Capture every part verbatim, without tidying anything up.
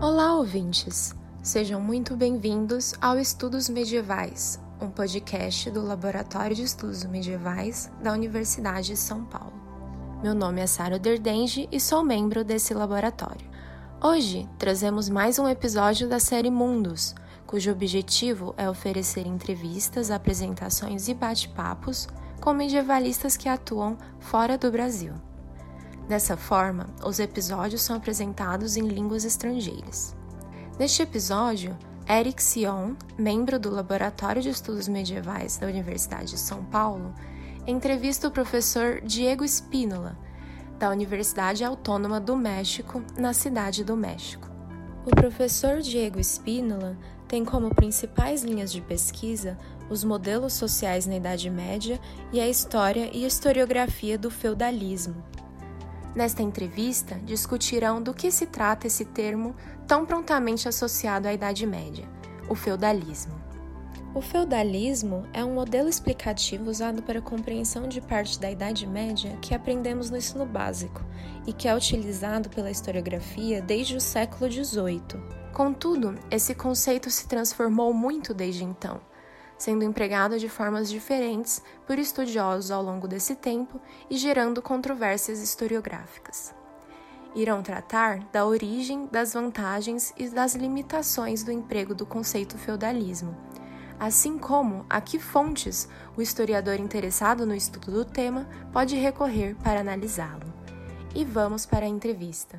Olá, ouvintes! Sejam muito bem-vindos ao Estudos Medievais, um podcast do Laboratório de Estudos Medievais da Universidade de São Paulo. Meu nome é Sara Derdengi e sou membro desse laboratório. Hoje, trazemos mais um episódio da série Mundos, cujo objetivo é oferecer entrevistas, apresentações e bate-papos com medievalistas que atuam fora do Brasil. Dessa forma, os episódios são apresentados em línguas estrangeiras. Neste episódio, Eric Sion, membro do Laboratório de Estudos Medievais da Universidade de São Paulo, entrevista o professor Diego Spínola, da Universidade Autônoma do México, na Cidade do México. O professor Diego Spínola tem como principais linhas de pesquisa os modelos sociais na Idade Média e a história e historiografia do feudalismo. Nesta entrevista, discutirão do que se trata esse termo tão prontamente associado à Idade Média, o feudalismo. O feudalismo é um modelo explicativo usado para a compreensão de parte da Idade Média que aprendemos no ensino básico e que é utilizado pela historiografia desde o século dezoito. Contudo, esse conceito se transformou muito desde então, sendo empregado de formas diferentes por estudiosos ao longo desse tempo e gerando controvérsias historiográficas. Irão tratar da origem, das vantagens e das limitações do emprego do conceito feudalismo, assim como a que fontes o historiador interessado no estudo do tema pode recorrer para analisá-lo. E vamos para a entrevista.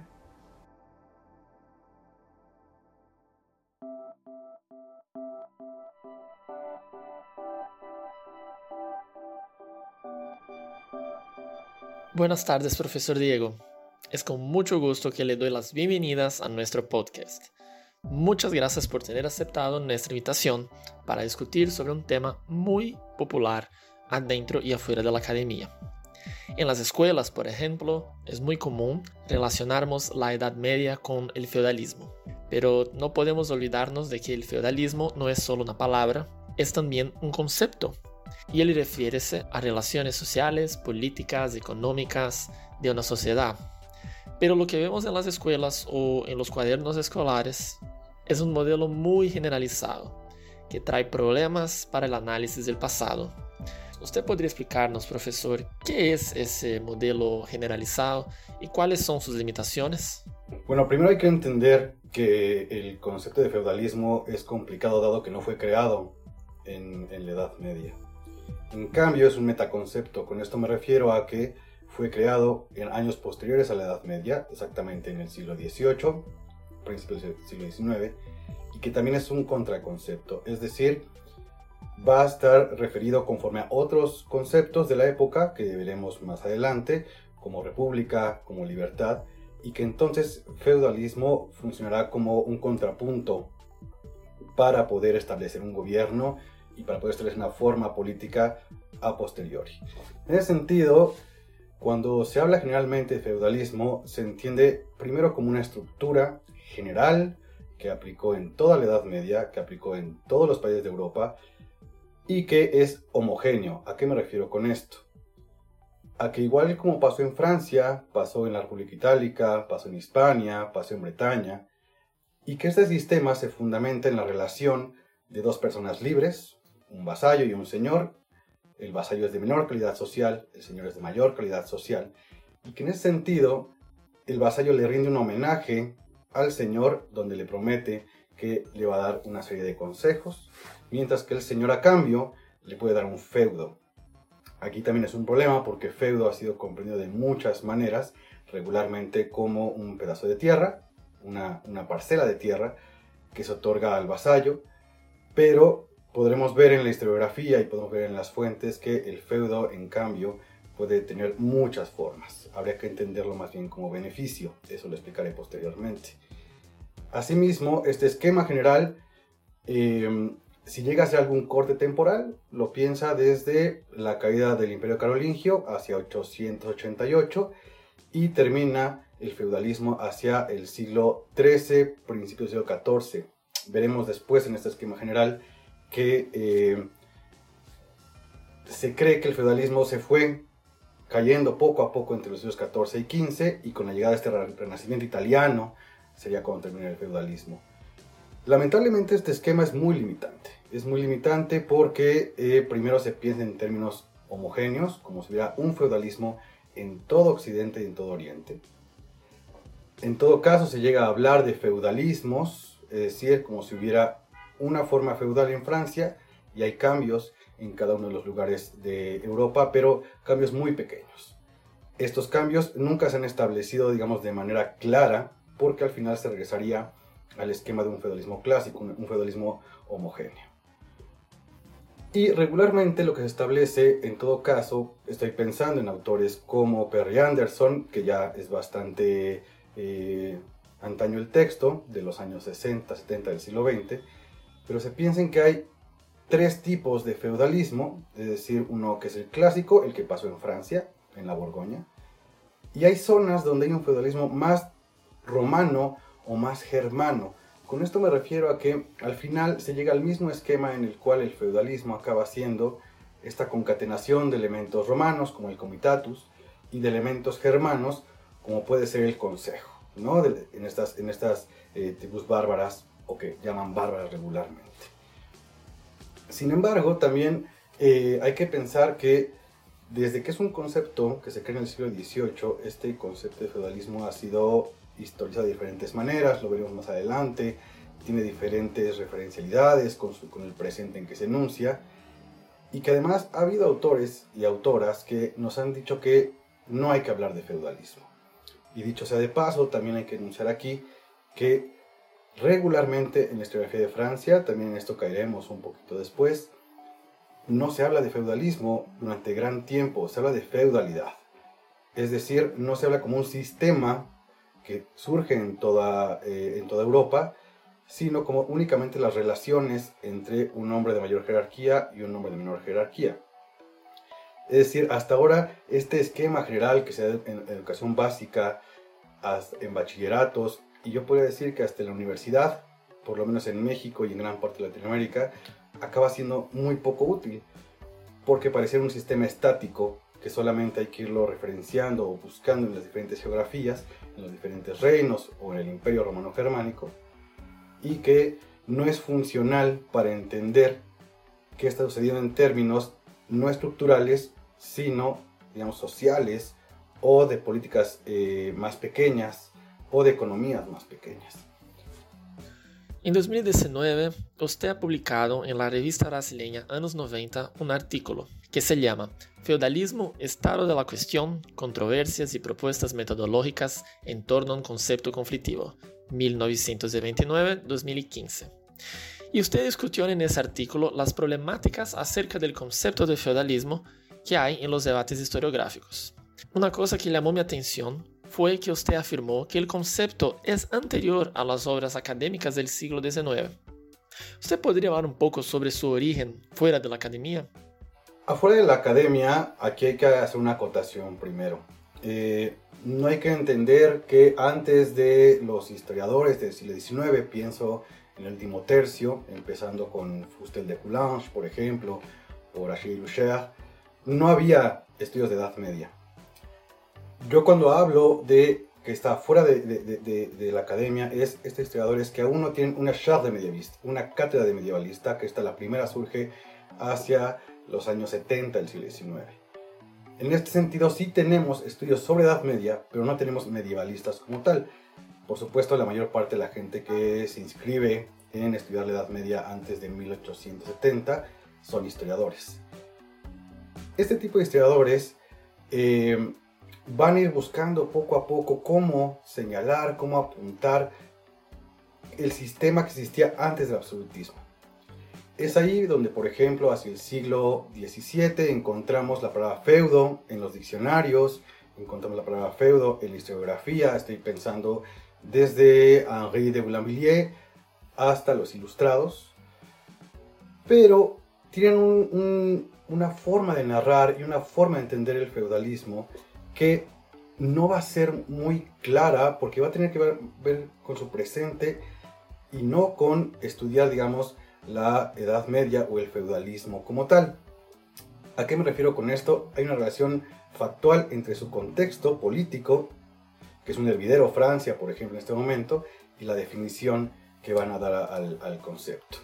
Buenas tardes, profesor Diego. Es con mucho gusto que le doy las bienvenidas a nuestro podcast. Muchas gracias por tener aceptado nuestra invitación para discutir sobre un tema muy popular adentro y afuera de la academia. En las escuelas, por ejemplo, es muy común relacionarnos la Edad Media con el feudalismo. Pero no podemos olvidarnos de que el feudalismo no es solo una palabra, es también un concepto. Y él refiere a relaciones sociales, políticas, económicas de una sociedad. Pero lo que vemos en las escuelas o en los cuadernos escolares es un modelo muy generalizado, que trae problemas para el análisis del pasado. ¿Usted podría explicarnos, profesor, qué es ese modelo generalizado y cuáles son sus limitaciones? Bueno, primero hay que entender que el concepto de feudalismo es complicado dado que no fue creado en, en la Edad Media. En cambio, es un metaconcepto. Con esto me refiero a que fue creado en años posteriores a la Edad Media, exactamente en el siglo dieciocho, principios del siglo diecinueve, y que también es un contraconcepto. Es decir, va a estar referido conforme a otros conceptos de la época que veremos más adelante, como república, como libertad, y que entonces feudalismo funcionará como un contrapunto para poder establecer un gobierno y para poder establecer una forma política a posteriori. En ese sentido, cuando se habla generalmente de feudalismo, se entiende primero como una estructura general que aplicó en toda la Edad Media, que aplicó en todos los países de Europa y que es homogéneo. ¿A qué me refiero con esto? A que igual como pasó en Francia, pasó en la República Itálica, pasó en Hispania, pasó en Bretaña, y que este sistema se fundamenta en la relación de dos personas libres, un vasallo y un señor. El vasallo es de menor calidad social, el señor es de mayor calidad social, y que en ese sentido el vasallo le rinde un homenaje al señor donde le promete que le va a dar una serie de consejos, mientras que el señor a cambio le puede dar un feudo. Aquí también es un problema porque feudo ha sido comprendido de muchas maneras, regularmente como un pedazo de tierra, una, una parcela de tierra que se otorga al vasallo, pero podremos ver en la historiografía y podemos ver en las fuentes que el feudo, en cambio, puede tener muchas formas. Habría que entenderlo más bien como beneficio, eso lo explicaré posteriormente. Asimismo, este esquema general, eh, si llega a ser algún corte temporal, lo piensa desde la caída del Imperio Carolingio hacia ochocientos ochenta y ocho y termina el feudalismo hacia el siglo trece, principios del siglo catorce. Veremos después en este esquema general que eh, se cree que el feudalismo se fue cayendo poco a poco entre los siglos catorce y quince, y con la llegada de este renacimiento italiano sería cuando termina el feudalismo. Lamentablemente este esquema es muy limitante. Es muy limitante porque eh, primero se piensa en términos homogéneos, como si hubiera un feudalismo en todo Occidente y en todo Oriente. En todo caso se llega a hablar de feudalismos, es decir, como si hubiera una forma feudal en Francia y hay cambios en cada uno de los lugares de Europa, pero cambios muy pequeños. Estos cambios nunca se han establecido, digamos, de manera clara, porque al final se regresaría al esquema de un feudalismo clásico, un feudalismo homogéneo. Y regularmente lo que se establece, en todo caso, estoy pensando en autores como Perry Anderson, que ya es bastante eh, antaño el texto, de los años sesenta, setenta del siglo veinte, pero se piensa en que hay tres tipos de feudalismo, es decir, uno que es el clásico, el que pasó en Francia, en la Borgoña, y hay zonas donde hay un feudalismo más romano o más germano. Con esto me refiero a que al final se llega al mismo esquema en el cual el feudalismo acaba siendo esta concatenación de elementos romanos como el comitatus y de elementos germanos como puede ser el consejo, ¿no? De, en estas, en estas eh, tribus bárbaras o que llaman bárbaras regularmente. Sin embargo, también eh, hay que pensar que desde que es un concepto que se crea en el siglo dieciocho, este concepto de feudalismo ha sido historizado de diferentes maneras, lo veremos más adelante, tiene diferentes referencialidades con, su, con el presente en que se enuncia, y que además ha habido autores y autoras que nos han dicho que no hay que hablar de feudalismo. Y dicho sea de paso, también hay que enunciar aquí que regularmente en la historiografía de Francia, también en esto caeremos un poquito después, no se habla de feudalismo durante gran tiempo, se habla de feudalidad. Es decir, no se habla como un sistema que surge en toda, eh, en toda Europa, sino como únicamente las relaciones entre un hombre de mayor jerarquía y un hombre de menor jerarquía. Es decir, hasta ahora este esquema general que se da en educación básica, en bachilleratos, y yo podría decir que hasta en la universidad, por lo menos en México y en gran parte de Latinoamérica, acaba siendo muy poco útil, porque pareciera un sistema estático que solamente hay que irlo referenciando o buscando en las diferentes geografías, en los diferentes reinos o en el Imperio Romano Germánico, y que no es funcional para entender qué está sucediendo en términos no estructurales, sino, digamos, sociales o de políticas eh, más pequeñas o de economías más pequeñas. En dos mil diecinueve, usted ha publicado en la revista brasileña Anos noventa un artículo que se llama Feudalismo, Estado de la Cuestión, Controversias y Propuestas Metodológicas en torno a un concepto conflictivo, mil novecientos veintinueve a dos mil quince. Y usted discutió en ese artículo las problemáticas acerca del concepto de feudalismo que hay en los debates historiográficos. Una cosa que llamó mi atención fue que usted afirmó que el concepto es anterior a las obras académicas del siglo diecinueve. ¿Usted podría hablar un poco sobre su origen fuera de la academia? Afuera de la academia, aquí hay que hacer una acotación primero. Eh, no hay que entender que antes de los historiadores del siglo diecinueve, pienso en el último tercio, empezando con Fustel de Coulanges, por ejemplo, o Achille Lucher, no había estudios de Edad Media. Yo cuando hablo de que está fuera de, de, de, de la academia, es estos historiadores que aún no tienen una chaire de medievista, una cátedra de medievalista, que esta la primera surge hacia los años setenta del siglo diecinueve. En este sentido sí tenemos estudios sobre Edad Media, pero no tenemos medievalistas como tal. Por supuesto, la mayor parte de la gente que se inscribe en estudiar la Edad Media antes de mil ochocientos setenta son historiadores. Este tipo de historiadores eh, van a ir buscando poco a poco cómo señalar, cómo apuntar el sistema que existía antes del absolutismo. Es ahí donde, por ejemplo, hacia el siglo diecisiete encontramos la palabra feudo en los diccionarios, encontramos la palabra feudo en la historiografía, estoy pensando desde Henri de Boulainvilliers hasta los ilustrados, pero tienen un, un, una forma de narrar y una forma de entender el feudalismo que no va a ser muy clara porque va a tener que ver, ver con su presente y no con estudiar, digamos, la Edad Media o el feudalismo como tal. ¿A qué me refiero con esto? Hay una relación factual entre su contexto político, que es un hervidero Francia, por ejemplo, en este momento, y la definición que van a dar al, al concepto.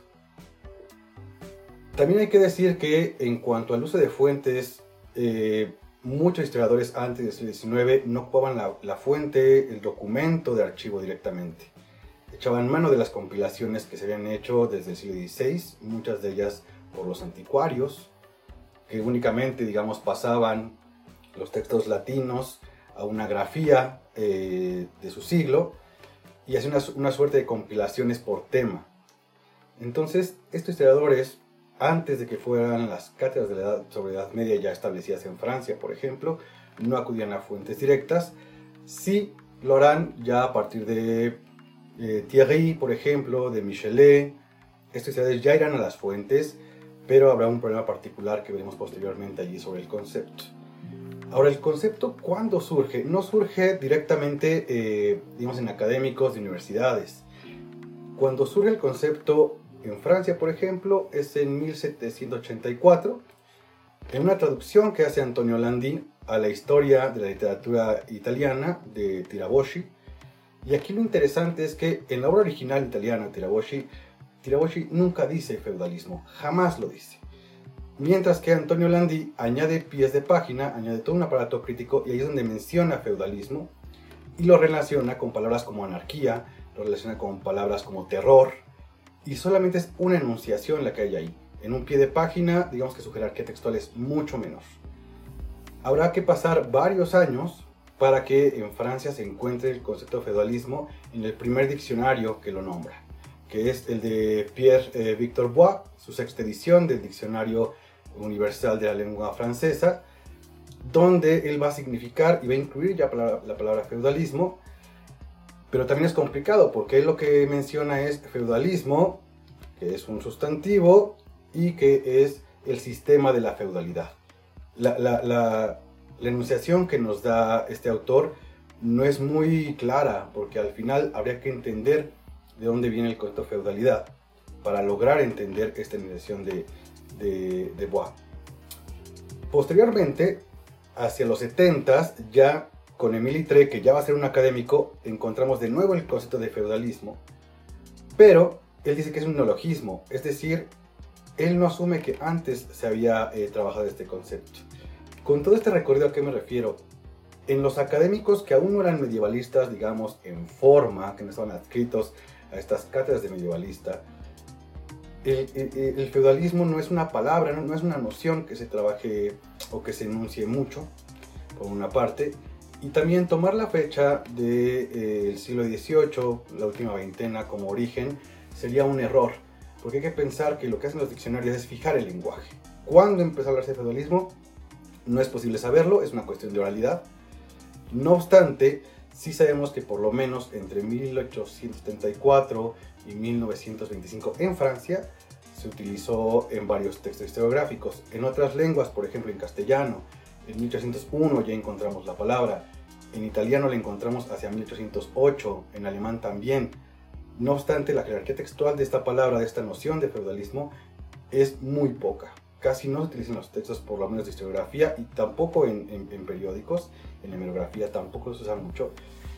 También hay que decir que en cuanto al uso de fuentes, eh, muchos historiadores antes del siglo diecinueve no ocupaban la, la fuente, el documento de archivo directamente. Echaban mano de las compilaciones que se habían hecho desde el siglo dieciséis, muchas de ellas por los anticuarios, que únicamente, digamos, pasaban los textos latinos a una grafía eh, de su siglo y hacían una, una suerte de compilaciones por tema. Entonces, estos historiadores, antes de que fueran las cátedras de la edad, sobre la Edad Media ya establecidas en Francia, por ejemplo, no acudían a fuentes directas. Sí lo harán ya a partir de eh, Thierry, por ejemplo, de Michelet. Estos historiadores ya irán a las fuentes, pero habrá un problema particular que veremos posteriormente allí sobre el concepto. Ahora, el concepto, ¿cuándo surge? No surge directamente, eh, digamos, en académicos de universidades. Cuando surge el concepto en Francia, por ejemplo, es en mil setecientos ochenta y cuatro, en una traducción que hace Antonio Landi a la historia de la literatura italiana de Tiraboschi. Y aquí lo interesante es que en la obra original italiana de Tiraboschi, Tiraboschi nunca dice feudalismo, jamás lo dice. Mientras que Antonio Landi añade pies de página, añade todo un aparato crítico y ahí es donde menciona feudalismo y lo relaciona con palabras como anarquía, lo relaciona con palabras como terror, y solamente es una enunciación la que hay ahí. En un pie de página, digamos que su jerarquía textual es mucho menor. Habrá que pasar varios años para que en Francia se encuentre el concepto de feudalismo en el primer diccionario que lo nombra, que es el de Pierre eh, Victor Bois, su sexta edición del Diccionario Universal de la Lengua Francesa, donde él va a significar y va a incluir ya la palabra feudalismo. Pero también es complicado porque él lo que menciona es feudalismo, que es un sustantivo y que es el sistema de la feudalidad. La, la, la, la enunciación que nos da este autor no es muy clara porque al final habría que entender de dónde viene el concepto de feudalidad para lograr entender esta enunciación de, de, de Bois. Posteriormente, hacia los setentas, ya con Émile Littré, que ya va a ser un académico, encontramos de nuevo el concepto de feudalismo, pero él dice que es un neologismo, es decir, él no asume que antes se había eh, trabajado este concepto. Con todo este recorrido, ¿a qué me refiero? En los académicos que aún no eran medievalistas, digamos, en forma, que no estaban adscritos a estas cátedras de medievalista, el, el, el feudalismo no es una palabra, no, no es una noción que se trabaje o que se enuncie mucho, por una parte. Y también tomar la fecha del eh, siglo dieciocho, la última veintena, como origen, sería un error. Porque hay que pensar que lo que hacen los diccionarios es fijar el lenguaje. ¿Cuándo empezó a hablarse de feudalismo? No es posible saberlo, es una cuestión de oralidad. No obstante, sí sabemos que por lo menos entre mil ochocientos setenta y cuatro y mil novecientos veinticinco en Francia se utilizó en varios textos historiográficos. En otras lenguas, por ejemplo en castellano, en mil ochocientos uno ya encontramos la palabra, en italiano la encontramos hacia mil ochocientos ocho, en alemán también. No obstante, la jerarquía textual de esta palabra, de esta noción de feudalismo, es muy poca. Casi no se utiliza en los textos, por lo menos de historiografía, y tampoco en, en, en periódicos, en hemerografía tampoco se usa mucho.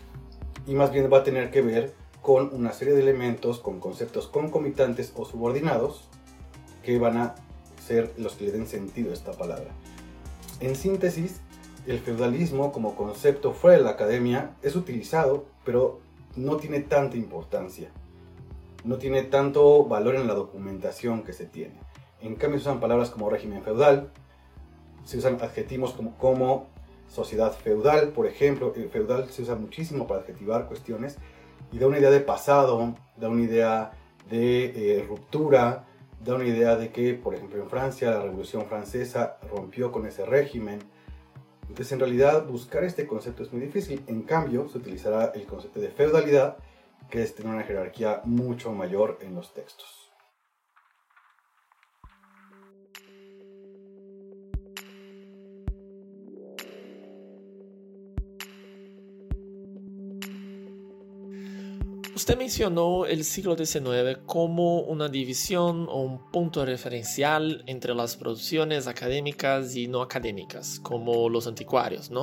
Y más bien va a tener que ver con una serie de elementos, con conceptos concomitantes o subordinados, que van a ser los que le den sentido a esta palabra. En síntesis, el feudalismo como concepto fuera de la academia es utilizado, pero no tiene tanta importancia. No tiene tanto valor en la documentación que se tiene. En cambio se usan palabras como régimen feudal, se usan adjetivos como, como sociedad feudal, por ejemplo. El feudal se usa muchísimo para adjetivar cuestiones y da una idea de pasado, da una idea de eh, ruptura, da una idea de que, por ejemplo, en Francia, la Revolución Francesa rompió con ese régimen. Entonces, en realidad, buscar este concepto es muy difícil. En cambio, se utilizará el concepto de feudalidad, que es tener una jerarquía mucho mayor en los textos. Usted mencionó el siglo diecinueve como una división o un punto referencial entre las producciones académicas y no académicas, como los anticuarios, ¿no?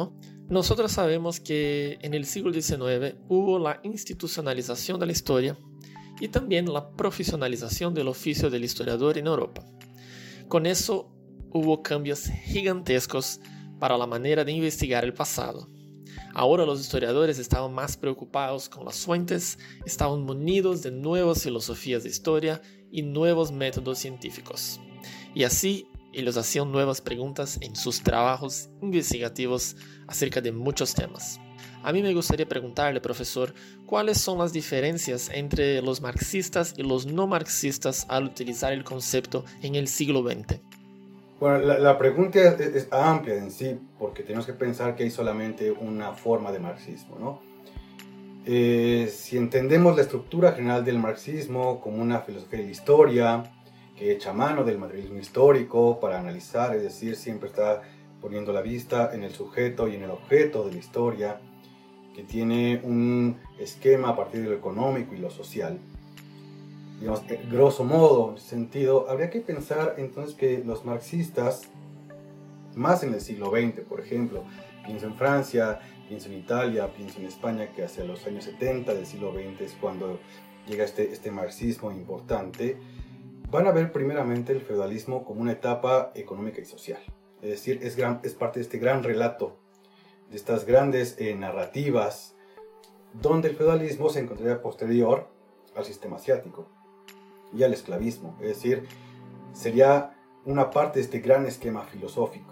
Nosotros sabemos que en el siglo diecinueve hubo la institucionalización de la historia y también la profesionalización del oficio del historiador en Europa. Con eso hubo cambios gigantescos para la manera de investigar el pasado. Ahora los historiadores estaban más preocupados con las fuentes, estaban munidos de nuevas filosofías de historia y nuevos métodos científicos. Y así ellos hacían nuevas preguntas en sus trabajos investigativos acerca de muchos temas. A mí me gustaría preguntarle, profesor, ¿cuáles son las diferencias entre los marxistas y los no marxistas al utilizar el concepto en el siglo veinte? Bueno, la, la pregunta es, es amplia en sí, porque tenemos que pensar que hay solamente una forma de marxismo, ¿no? Eh, si entendemos la estructura general del marxismo como una filosofía de la historia, que echa mano del materialismo histórico para analizar, es decir, siempre está poniendo la vista en el sujeto y en el objeto de la historia, que tiene un esquema a partir de lo económico y lo social. Digamos, grosso modo, en ese sentido, habría que pensar entonces que los marxistas, más en el siglo veinte, por ejemplo, pienso en Francia, pienso en Italia, pienso en España, que hacia los años setenta del siglo veinte es cuando llega este, este marxismo importante, van a ver primeramente el feudalismo como una etapa económica y social. Es decir, es, gran, es parte de este gran relato, de estas grandes eh, narrativas, donde el feudalismo se encontraría posterior al sistema asiático y al esclavismo. Es decir, sería una parte de este gran esquema filosófico.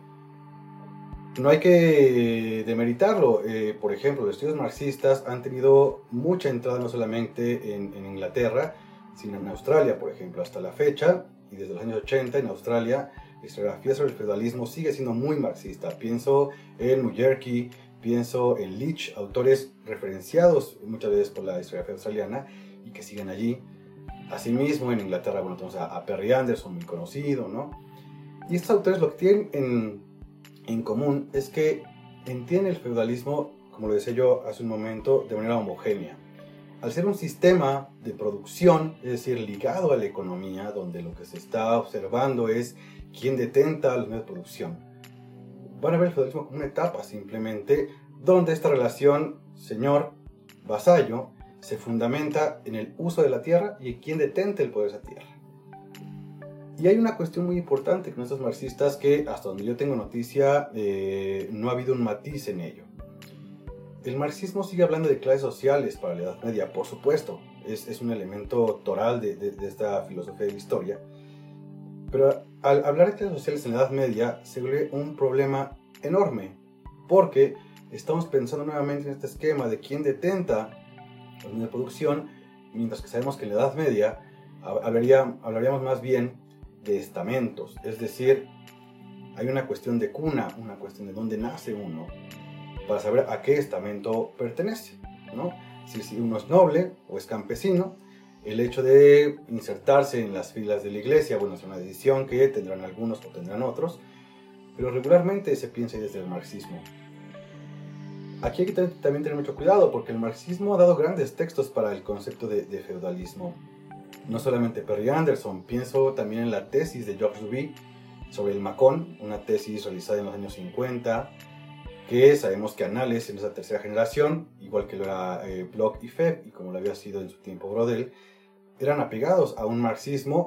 No hay que demeritarlo. Eh, por ejemplo, los estudios marxistas han tenido mucha entrada no solamente en, en Inglaterra, sino en Australia, por ejemplo, hasta la fecha, y desde los años ochenta en Australia, la historiografía sobre el feudalismo sigue siendo muy marxista. Pienso en Muyerki, pienso en Leach, autores referenciados muchas veces por la historiografía australiana y que siguen allí. Asimismo, en Inglaterra, bueno, tenemos a, a Perry Anderson, muy conocido, ¿no? Y estos autores lo que tienen en, en común es que entienden el feudalismo, como lo decía yo hace un momento, de manera homogénea. Al ser un sistema de producción, es decir, ligado a la economía, donde lo que se está observando es quién detenta los medios de producción, van a ver el feudalismo como una etapa simplemente, donde esta relación señor-vasallo se fundamenta en el uso de la tierra y en quién detenta el poder de esa tierra. Y hay una cuestión muy importante con estos marxistas que, hasta donde yo tengo noticia, eh, no ha habido un matiz en ello. El marxismo sigue hablando de clases sociales para la Edad Media, por supuesto, es, es un elemento toral de, de, de esta filosofía de la historia, pero al hablar de clases sociales en la Edad Media se vuelve un problema enorme, porque estamos pensando nuevamente en este esquema de quién detenta los medios de producción, mientras que sabemos que en la Edad Media hablaría, hablaríamos más bien de estamentos, es decir, hay una cuestión de cuna, una cuestión de dónde nace uno, para saber a qué estamento pertenece, ¿no? Si, si uno es noble o es campesino, el hecho de insertarse en las filas de la iglesia, bueno, es una decisión que tendrán algunos o tendrán otros, pero regularmente se piensa desde el marxismo. Aquí hay que también tener mucho cuidado, porque el marxismo ha dado grandes textos para el concepto de, de feudalismo. No solamente Perry Anderson, pienso también en la tesis de Georges Duby sobre el Macón, una tesis realizada en los años cincuenta, que sabemos que Annales en esa tercera generación, igual que lo era eh, Bloch y Febvre, y como lo había sido en su tiempo Brodel, eran apegados a un marxismo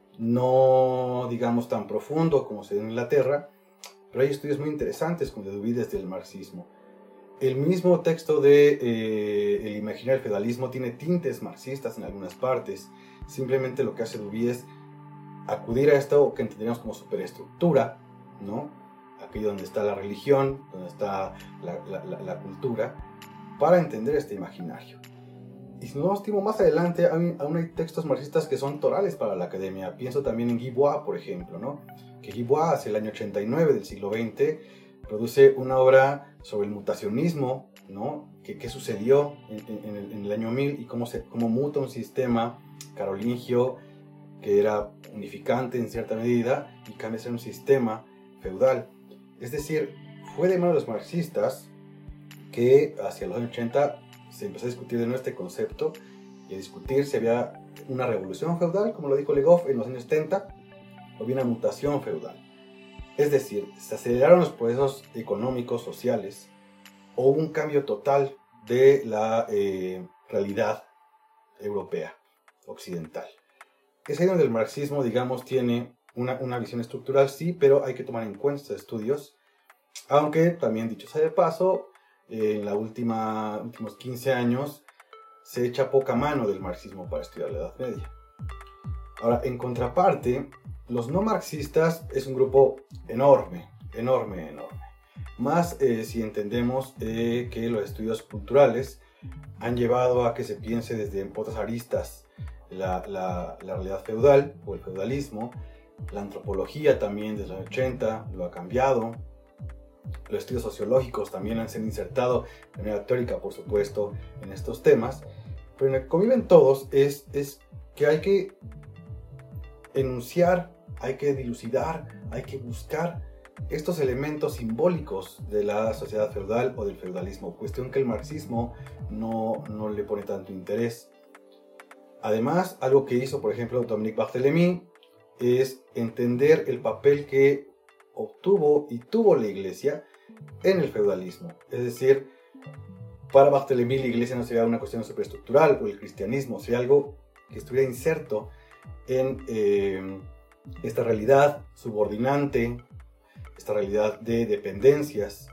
no, digamos, tan profundo como se ve en Inglaterra, pero hay estudios muy interesantes como de Duby desde el marxismo. El mismo texto de eh, El imaginario del feudalismo tiene tintes marxistas en algunas partes. Simplemente lo que hace Duby es acudir a esto que entendemos como superestructura, ¿no? Aquello donde está la religión, donde está la, la, la, la cultura, para entender este imaginario. Y si nos vamos tipo, más adelante, aún, aún hay textos marxistas que son torales para la academia. Pienso también en Guy Bois, por ejemplo, ¿no? Que Guy Bois, hacia el año ochenta y nueve del siglo veinte, produce una obra sobre el mutacionismo, ¿no? ¿Qué, qué sucedió en, en, el, en el año mil y cómo, se, cómo muta un sistema carolingio que era unificante en cierta medida y cambia a ser un sistema feudal? Es decir, fue de mano de los marxistas que hacia los años ochenta se empezó a discutir de nuevo este concepto y a discutir si había una revolución feudal, como lo dijo Le Goff en los años setenta, o bien una mutación feudal. Es decir, se aceleraron los procesos económicos, sociales, o hubo un cambio total de la eh, realidad europea, occidental. Es ahí donde el marxismo, digamos, tiene una, una visión estructural, sí, pero hay que tomar en cuenta estos estudios, aunque también, dicho sea de paso, eh, en los últimos quince años se echa poca mano del marxismo para estudiar la Edad Media. Ahora, en contraparte, los no marxistas es un grupo enorme, enorme, enorme. Más eh, si entendemos eh, que los estudios culturales han llevado a que se piense desde otras aristas la, la, la realidad feudal o el feudalismo. La antropología también desde los ochenta lo ha cambiado. Los estudios sociológicos también han sido insertados de manera teórica, por supuesto, en estos temas. Pero en el que conviven todos es, es que hay que enunciar, hay que dilucidar, hay que buscar estos elementos simbólicos de la sociedad feudal o del feudalismo, cuestión que el marxismo no, no le pone tanto interés. Además, algo que hizo, por ejemplo, Dominique Barthélemy es entender el papel que obtuvo y tuvo la Iglesia en el feudalismo. Es decir, para Barthélemy la Iglesia no sería una cuestión superestructural, o el cristianismo sería algo que estuviera inserto en eh, esta realidad subordinante, esta realidad de dependencias.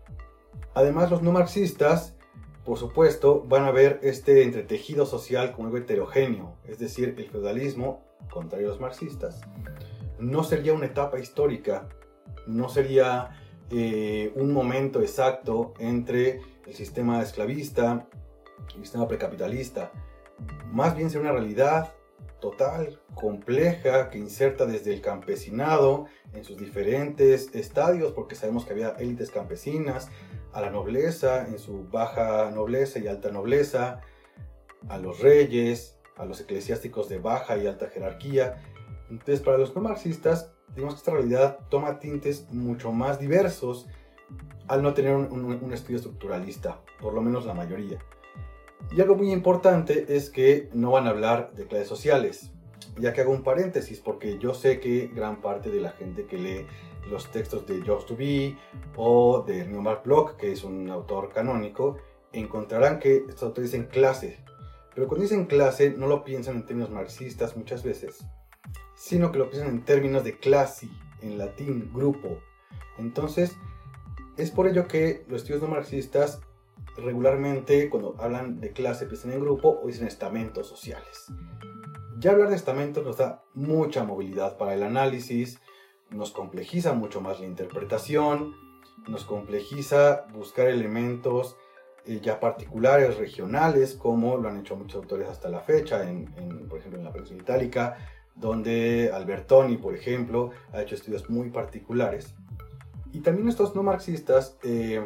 Además, los no marxistas, por supuesto, van a ver este entretejido social como algo heterogéneo, es decir, el feudalismo, contrario a los marxistas, no sería una etapa histórica, no sería eh, un momento exacto entre el sistema esclavista y el sistema precapitalista, más bien sería una realidad total, compleja, que inserta desde el campesinado en sus diferentes estadios, porque sabemos que había élites campesinas, a la nobleza en su baja nobleza y alta nobleza, a los reyes, a los eclesiásticos de baja y alta jerarquía. Entonces, para los no marxistas, digamos que esta realidad toma tintes mucho más diversos al no tener un, un, un estudio estructuralista, por lo menos la mayoría. Y algo muy importante es que no van a hablar de clases sociales, ya que hago un paréntesis, porque yo sé que gran parte de la gente que lee los textos de Georges Duby o de Neomar Bloch, que es un autor canónico, encontrarán que estos autores dicen clase, pero cuando dicen clase no lo piensan en términos marxistas muchas veces, sino que lo piensan en términos de classi, en latín, grupo. Entonces, es por ello que los estudios no marxistas regularmente, cuando hablan de clase, piensan en grupo o dicen estamentos sociales. Ya hablar de estamentos nos da mucha movilidad para el análisis, nos complejiza mucho más la interpretación, nos complejiza buscar elementos eh, ya particulares, regionales, como lo han hecho muchos autores hasta la fecha, en, en, por ejemplo en la península itálica, donde Albertoni, por ejemplo, ha hecho estudios muy particulares. Y también estos no marxistas eh,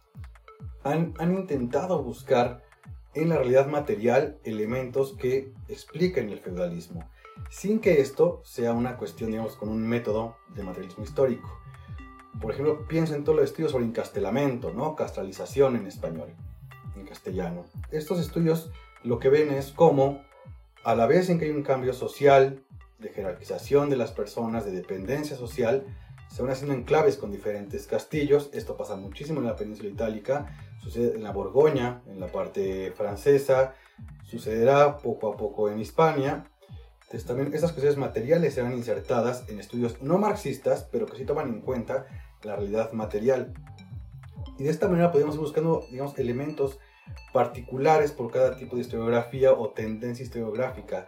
han, han intentado buscar en la realidad material elementos que expliquen el feudalismo, sin que esto sea una cuestión, digamos, con un método de materialismo histórico. Por ejemplo, pienso en todos los estudios sobre encastelamento, ¿no? Castralización en español, en castellano. Estos estudios lo que ven es cómo, a la vez en que hay un cambio social, de jerarquización de las personas, de dependencia social, se van haciendo enclaves con diferentes castillos. Esto pasa muchísimo en la península itálica, sucede en la Borgoña, en la parte francesa, sucederá poco a poco en Hispania. Entonces también estas cuestiones materiales serán insertadas en estudios no marxistas, pero que sí toman en cuenta la realidad material. Y de esta manera podemos ir buscando, digamos, elementos particulares por cada tipo de historiografía o tendencia historiográfica.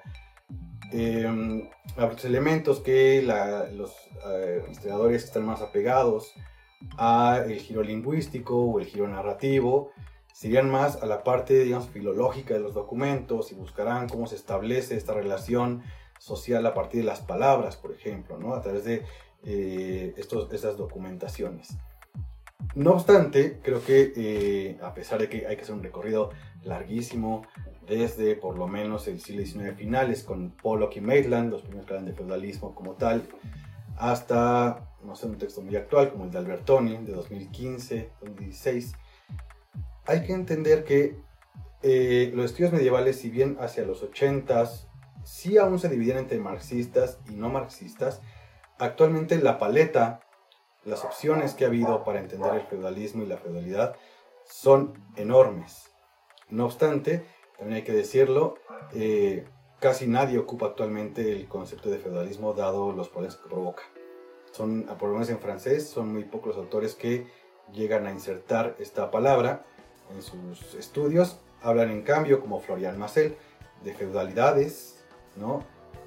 Eh, los elementos que la, los eh, historiadores están más apegados al giro lingüístico o el giro narrativo serían más a la parte, digamos, filológica de los documentos y buscarán cómo se establece esta relación social a partir de las palabras, por ejemplo, ¿no? A través de eh, estos, estas documentaciones. No obstante, creo que eh, a pesar de que hay que hacer un recorrido larguísimo desde por lo menos el siglo diecinueve finales con Pollock y Maitland, los primeros que hablan de feudalismo como tal, hasta, no sé, un texto muy actual como el de Albertoni de dos mil quince, dos mil dieciséis, hay que entender que eh, los estudios medievales, si bien hacia los ochentas sí aún se dividían entre marxistas y no marxistas, actualmente la paleta las opciones que ha habido para entender el feudalismo y la feudalidad son enormes. No obstante, también hay que decirlo, eh, casi nadie ocupa actualmente el concepto de feudalismo dado los problemas que provoca. Son, por lo menos en francés, son muy pocos los autores que llegan a insertar esta palabra en sus estudios. Hablan en cambio, como Florian Marcel, de feudalidades, ¿no?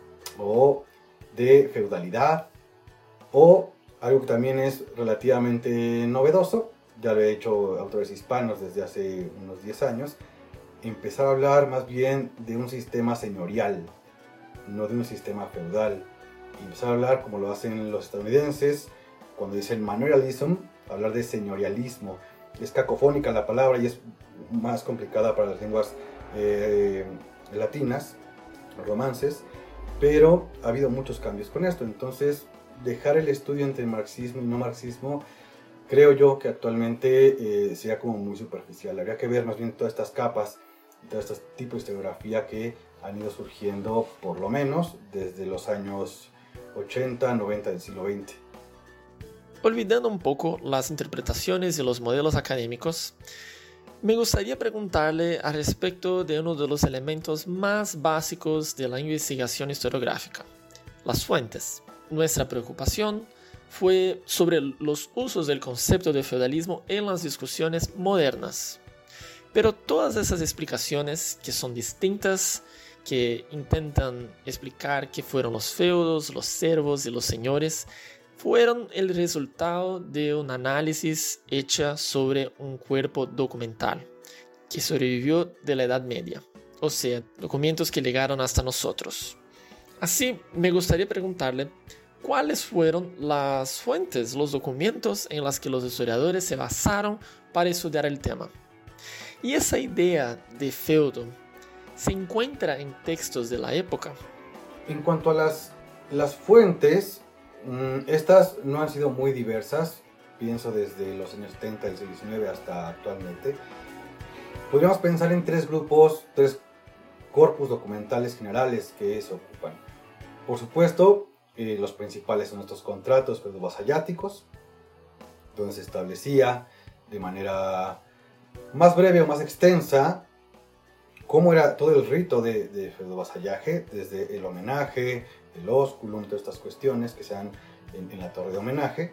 O de feudalidad, o algo que también es relativamente novedoso, ya lo he hecho autores hispanos desde hace unos diez años, empezar a hablar más bien de un sistema señorial, no de un sistema feudal. Empezar a hablar, como lo hacen los estadounidenses, cuando dicen manorialism, hablar de señorialismo. Es cacofónica la palabra y es más complicada para las lenguas eh, latinas, romances, pero ha habido muchos cambios con esto. Entonces, dejar el estudio entre marxismo y no marxismo, creo yo que actualmente eh, sería como muy superficial. Habría que ver más bien todas estas capas, todos estos tipos de historiografía que han ido surgiendo, por lo menos, desde los años ochenta, noventa del siglo veinte. Olvidando un poco las interpretaciones y los modelos académicos, me gustaría preguntarle al respecto de uno de los elementos más básicos de la investigación historiográfica, las fuentes. Nuestra preocupación fue sobre los usos del concepto de feudalismo en las discusiones modernas. Pero todas esas explicaciones, que son distintas, que intentan explicar qué fueron los feudos, los servos y los señores, fueron el resultado de un análisis hecho sobre un cuerpo documental que sobrevivió de la Edad Media, o sea, documentos que llegaron hasta nosotros. Así, me gustaría preguntarle cuáles fueron las fuentes, los documentos en los que los historiadores se basaron para estudiar el tema. Y esa idea de feudo se encuentra en textos de la época. En cuanto a las, las fuentes, mmm, estas no han sido muy diversas, pienso desde los años setenta del siglo diecinueve hasta actualmente. Podríamos pensar en tres grupos, tres corpus documentales generales que se ocupan. Por supuesto, eh, los principales son estos contratos feudo-vasalláticos, donde se establecía de manera más breve o más extensa cómo era todo el rito de, de feudo-vasallaje, desde el homenaje, el ósculum, todas estas cuestiones que se dan en, en la torre de homenaje.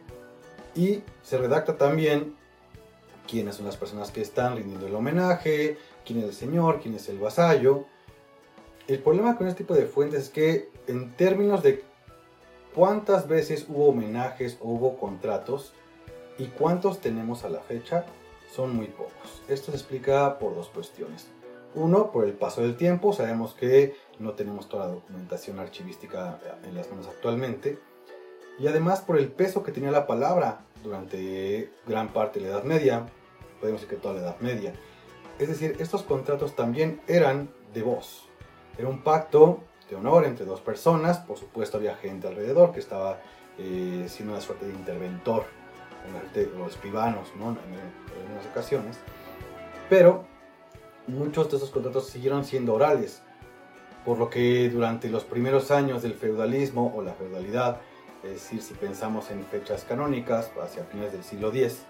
Y se redacta también quiénes son las personas que están rindiendo el homenaje, quién es el señor, quién es el vasallo. El problema con este tipo de fuentes es que en términos de cuántas veces hubo homenajes o hubo contratos y cuántos tenemos a la fecha, son muy pocos. Esto se explica por dos cuestiones. Uno, por el paso del tiempo. Sabemos que no tenemos toda la documentación archivística en las manos actualmente. Y además por el peso que tenía la palabra durante gran parte de la Edad Media. Podemos decir que toda la Edad Media. Es decir, estos contratos también eran de voz. Era un pacto de honor entre dos personas. Por supuesto había gente alrededor que estaba eh, siendo una suerte de interventor, de los escribanos, ¿no? en, en algunas ocasiones. Pero muchos de esos contratos siguieron siendo orales, por lo que durante los primeros años del feudalismo o la feudalidad, es decir, si pensamos en fechas canónicas, hacia finales del siglo diez,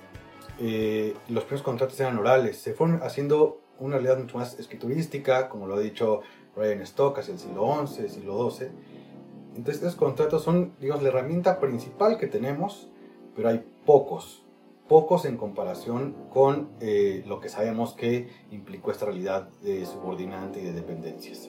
eh, los primeros contratos eran orales. Se fueron haciendo una realidad mucho más escriturística, como lo ha dicho Brian Stock, hacia el siglo once, siglo doce. Entonces estos contratos son, digamos, la herramienta principal que tenemos, pero hay pocos, pocos en comparación con eh, lo que sabemos que implicó esta realidad de subordinante y de dependencias.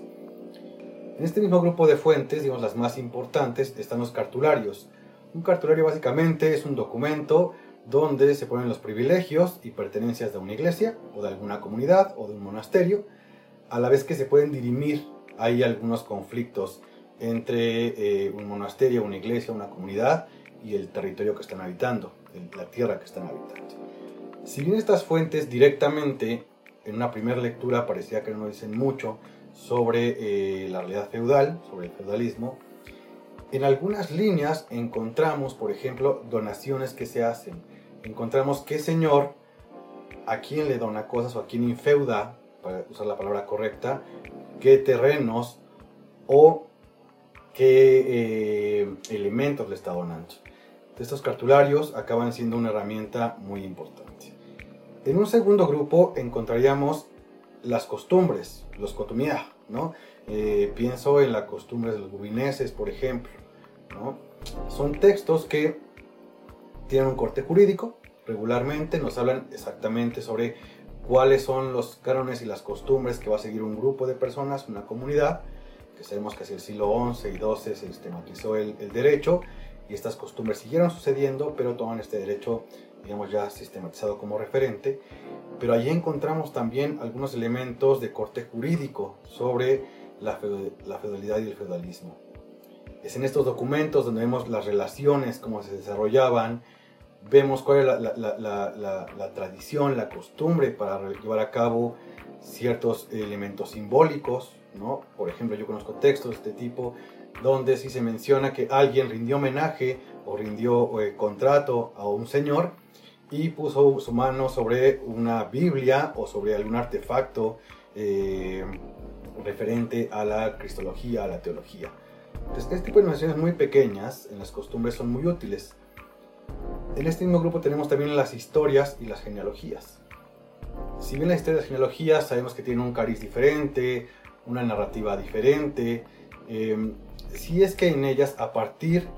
En este mismo grupo de fuentes, digamos las más importantes, están los cartularios. Un cartulario básicamente es un documento donde se ponen los privilegios y pertenencias de una iglesia, o de alguna comunidad, o de un monasterio, a la vez que se pueden dirimir, hay algunos conflictos entre eh, un monasterio, una iglesia, una comunidad, y el territorio que están habitando, la tierra que están habitando. Si bien estas fuentes directamente, en una primera lectura, parecía que no nos dicen mucho sobre eh, la realidad feudal, sobre el feudalismo, en algunas líneas encontramos, por ejemplo, donaciones que se hacen. Encontramos qué señor, a quién le dona cosas o a quién infeuda, para usar la palabra correcta, qué terrenos o qué eh, elementos le está donando. de estos cartularios acaban siendo una herramienta muy importante. En un segundo grupo encontraríamos las costumbres, los cotumia, ¿no? Eh, pienso en las costumbres de los gubineses, por ejemplo, ¿no? Son textos que tienen un corte jurídico, regularmente nos hablan exactamente sobre cuáles son los cánones y las costumbres que va a seguir un grupo de personas, una comunidad, que sabemos que hacia el siglo once y doce se sistematizó el, el derecho, y estas costumbres siguieron sucediendo, pero toman este derecho, digamos, ya sistematizado como referente. Pero allí encontramos también algunos elementos de corte jurídico sobre la, feud la feudalidad y el feudalismo. Es en estos documentos donde vemos las relaciones, cómo se desarrollaban, vemos cuál es la, la, la, la, la, la tradición, la costumbre para llevar a cabo ciertos elementos simbólicos, ¿no? Por ejemplo, yo conozco textos de este tipo donde sí se menciona que alguien rindió homenaje o rindió eh, contrato a un señor y puso su mano sobre una Biblia o sobre algún artefacto eh, referente a la cristología, a la teología. Entonces, este tipo de menciones muy pequeñas en las costumbres son muy útiles. En este mismo grupo tenemos también las historias y las genealogías. Si bien las historias y las genealogías sabemos que tienen un cariz diferente, una narrativa diferente, eh, si es que en ellas, a partir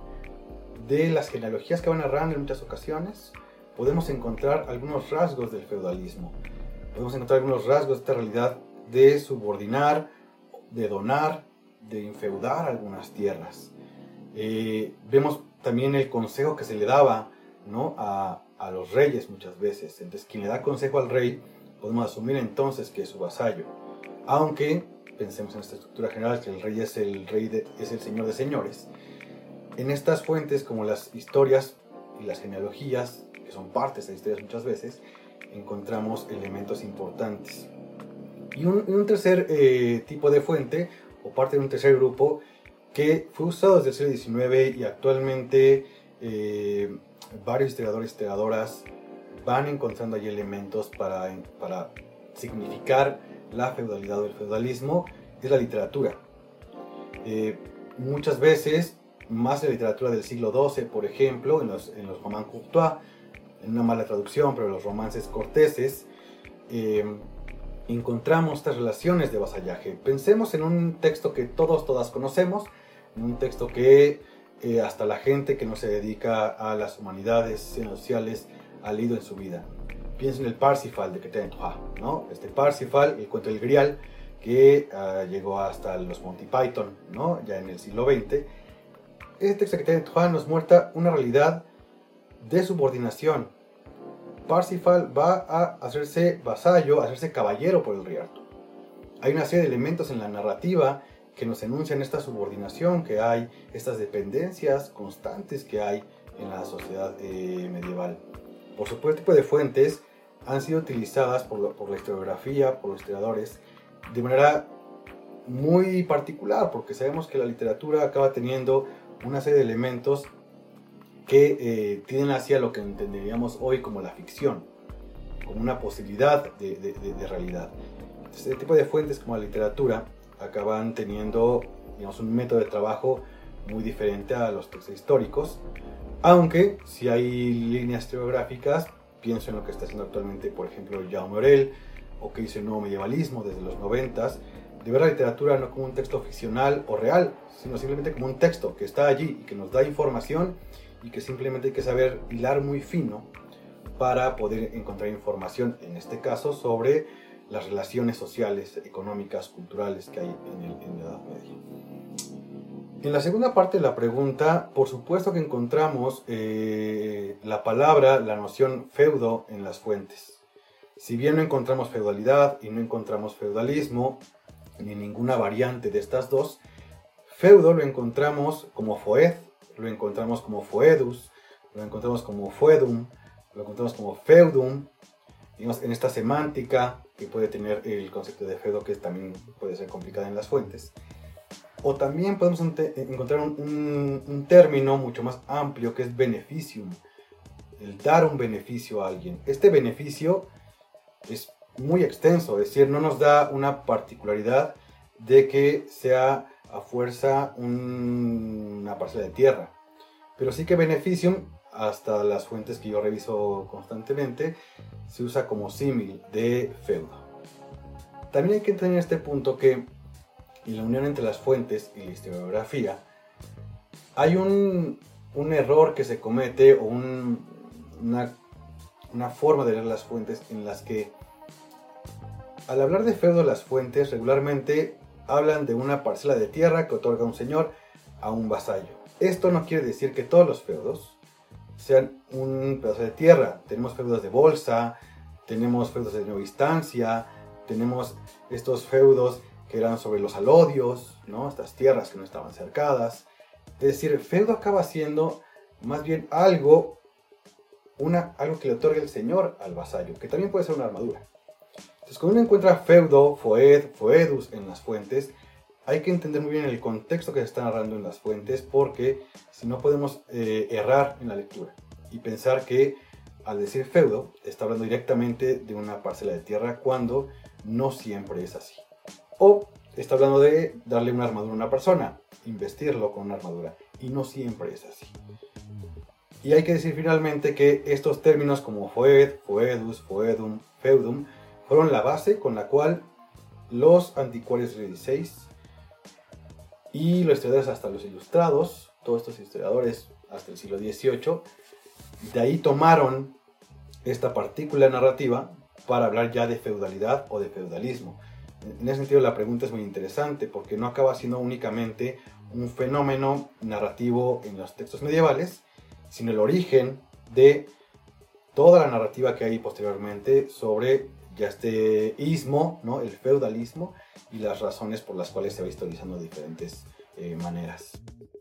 de las genealogías que van narrando en muchas ocasiones, podemos encontrar algunos rasgos del feudalismo. Podemos encontrar algunos rasgos de esta realidad de subordinar, de donar, de infeudar algunas tierras. Eh, vemos también el consejo que se le daba, ¿no? a, a los reyes muchas veces. Entonces, quien le da consejo al rey, podemos asumir entonces que es su vasallo. Aunque pensemos en esta estructura general que el rey es el rey de, es el señor de señores. En estas fuentes, como las historias y las genealogías, que son partes de las historias muchas veces, encontramos elementos importantes. Y un, un tercer eh, tipo de fuente, o parte de un tercer grupo, que fue usado desde el siglo diecinueve y actualmente eh, varios historiadores y historiadoras van encontrando allí elementos para, para significar la feudalidad o el feudalismo, es la literatura. Eh, muchas veces, más de la literatura del siglo doce, por ejemplo, en los, en los romans courtois, en una mala traducción, pero los romances corteses, eh, encontramos estas relaciones de vasallaje. Pensemos en un texto que todos, todas conocemos, en un texto que eh, hasta la gente que no se dedica a las humanidades sociales ha leído en su vida. Pienso en el Parsifal de Quetelet, ¿no? Este Parsifal, el cuento del Grial, que uh, llegó hasta los Monty Python, ¿no? Ya en el siglo veinte. Este texto de Quetelet nos muestra una realidad de subordinación. Parsifal va a hacerse vasallo, a hacerse caballero por el rey Arturo. Hay una serie de elementos en la narrativa que nos enuncian esta subordinación que hay, estas dependencias constantes que hay en la sociedad eh, medieval. Por supuesto, este tipo de fuentes han sido utilizadas por, lo, por la historiografía, por los historiadores, de manera muy particular, porque sabemos que la literatura acaba teniendo una serie de elementos que eh, tienden hacia lo que entenderíamos hoy como la ficción, como una posibilidad de, de, de, de realidad. Entonces, este tipo de fuentes como la literatura acaban teniendo, digamos, un método de trabajo muy diferente a los textos históricos, aunque si hay líneas historiográficas, pienso en lo que está haciendo actualmente, por ejemplo, Jaume Orell, o que hizo el nuevo medievalismo desde los noventas, de ver la literatura no como un texto ficcional o real, sino simplemente como un texto que está allí y que nos da información y que simplemente hay que saber hilar muy fino para poder encontrar información, en este caso, sobre las relaciones sociales, económicas, culturales que hay en, el, en la Edad Media. En la segunda parte de la pregunta, por supuesto que encontramos eh, la palabra, la noción feudo en las fuentes. Si bien no encontramos feudalidad y no encontramos feudalismo, ni ninguna variante de estas dos, feudo lo encontramos como foed, lo encontramos como foedus, lo encontramos como foedum, lo encontramos como feudum, digamos, en esta semántica que puede tener el concepto de feudo, que también puede ser complicada en las fuentes. O también podemos encontrar un, un, un término mucho más amplio que es beneficium, el dar un beneficio a alguien. Este beneficio es muy extenso, es decir, no nos da una particularidad de que sea a fuerza un, una parcela de tierra, pero sí que beneficium hasta las fuentes que yo reviso constantemente, se usa como símil de feudo. También hay que entender en este punto que en la unión entre las fuentes y la historiografía hay un, un error que se comete o un, una, una forma de leer las fuentes en las que al hablar de feudo las fuentes regularmente hablan de una parcela de tierra que otorga un señor a un vasallo. Esto no quiere decir que todos los feudos sean un pedazo de tierra. Tenemos feudos de bolsa, tenemos feudos de nueva instancia, tenemos estos feudos que eran sobre los alodios, ¿no? Estas tierras que no estaban cercadas. Es decir, el feudo acaba siendo más bien algo, una, algo que le otorga el señor al vasallo, que también puede ser una armadura. Entonces, cuando uno encuentra feudo, foed, foedus en las fuentes, hay que entender muy bien el contexto que se está narrando en las fuentes, porque si no podemos eh, errar en la lectura y pensar que al decir feudo está hablando directamente de una parcela de tierra cuando no siempre es así. O está hablando de darle una armadura a una persona, investirlo con una armadura, y no siempre es así. Y hay que decir finalmente que estos términos como foed, foedus, foedum, feudum fueron la base con la cual los anticuarios del dieciséis y los historiadores hasta los ilustrados, todos estos historiadores hasta el siglo dieciocho, de ahí tomaron esta partícula narrativa para hablar ya de feudalidad o de feudalismo. En ese sentido la pregunta es muy interesante porque no acaba siendo únicamente un fenómeno narrativo en los textos medievales, sino el origen de toda la narrativa que hay posteriormente sobre ya este ismo, ¿no? El feudalismo, y las razones por las cuales se va historizando de diferentes eh, maneras.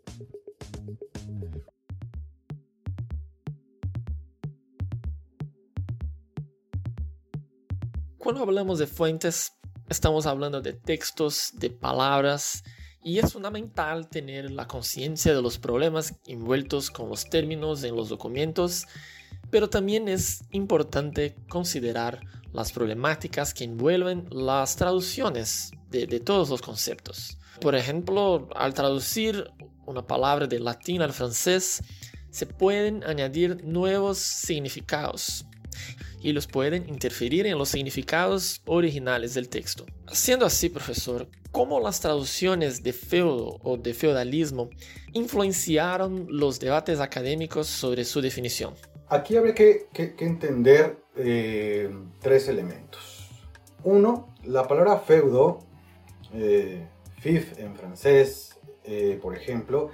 Cuando hablamos de fuentes, estamos hablando de textos, de palabras, y es fundamental tener la conciencia de los problemas envueltos con los términos en los documentos, pero también es importante considerar las problemáticas que envuelven las traducciones de, de todos los conceptos. Por ejemplo, al traducir una palabra del latín al francés, se pueden añadir nuevos significados y los pueden interferir en los significados originales del texto. Siendo así, profesor, ¿cómo las traducciones de feudo o de feudalismo influenciaron los debates académicos sobre su definición? Aquí habría que, que, que entender eh, tres elementos. Uno, la palabra feudo, eh, fief en francés, eh, por ejemplo,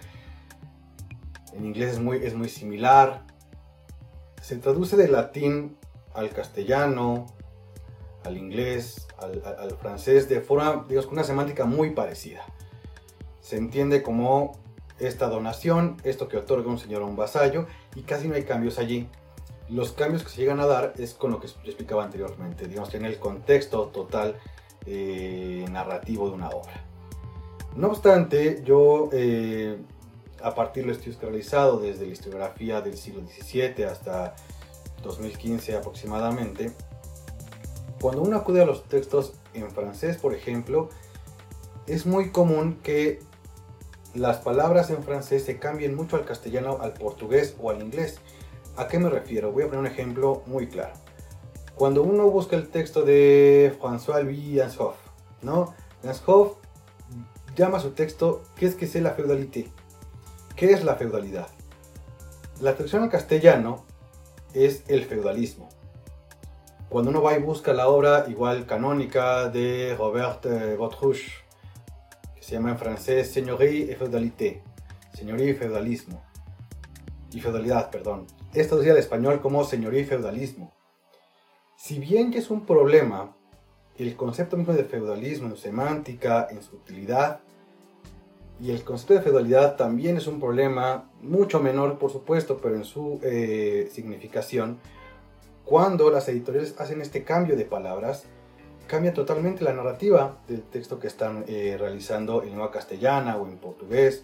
en inglés es muy, es muy similar. Se traduce del latín al castellano, al inglés, al, al, al francés, de forma, digamos, con una semántica muy parecida. Se entiende como esta donación, esto que otorga un señor a un vasallo, y casi no hay cambios allí. Los cambios que se llegan a dar es con lo que explicaba anteriormente, digamos que en el contexto total eh, narrativo de una obra. No obstante, yo eh, a partir de los estudios que he realizado desde la historiografía del siglo diecisiete hasta dos mil quince aproximadamente, cuando uno acude a los textos en francés, por ejemplo, es muy común que las palabras en francés se cambien mucho al castellano, al portugués o al inglés. ¿A qué me refiero? Voy a poner un ejemplo muy claro. Cuando uno busca el texto de François-Louis Anshoff, ¿no? Anshoff llama a su texto ¿Qu'est-ce que c'est la feudalité? ¿Qué es la feudalidad? La traducción al castellano es el feudalismo. Cuando uno va y busca la obra igual canónica de Robert Baudruche, que se llama en francés Seigneurie et Feudalité, Señoría y Feudalismo, y Feudalidad, perdón, es traducida al español como Señoría y Feudalismo. Si bien que es un problema el concepto mismo de feudalismo en semántica, en su utilidad, y el concepto de feudalidad también es un problema mucho menor, por supuesto, pero en su eh, significación, cuando las editoriales hacen este cambio de palabras, cambia totalmente la narrativa del texto que están eh, realizando en lengua castellana o en portugués.